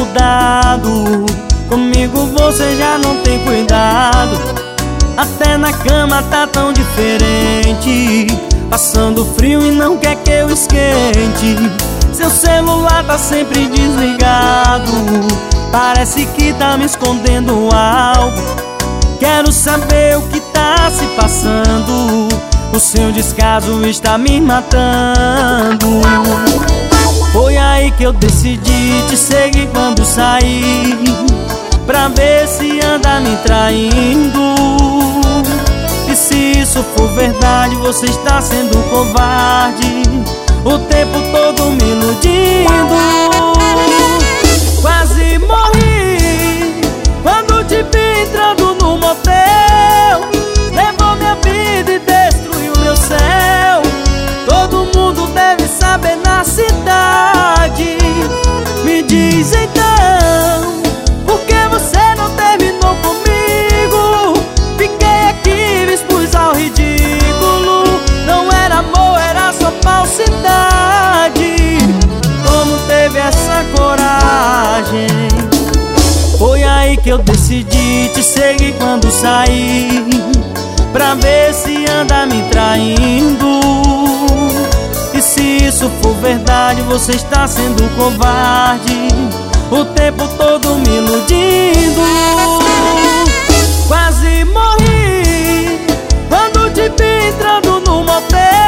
mudado. Comigo você já não tem cuidado. Até na cama tá tão diferente. Passando frio e não quer que eu esquente. Seu celular tá sempre desligado. Parece que tá me escondendo algo. Quero saber o que tá se passando. O seu descaso está me matando. Foi aí que eu decidi te seguir quando saí, pra ver se anda me traindo. E se isso for verdade, você está sendo covarde, o tempo todo me iludindo. Quase morri quando te vi entrando no motel. Levou minha vida e destruiu meu céu. Todo mundo deve saber na cidade. Me diz então, por que você não terminou comigo? Fiquei aqui, me expus ao ridículo. Não era amor, era só falsidade. Como teve essa coragem? Foi aí que eu decidi te seguir quando saí, pra ver se anda me traindo. E se isso for verdade, você está sendo covarde, o tempo todo me iludindo. Quase morri quando te vi entrando no motel.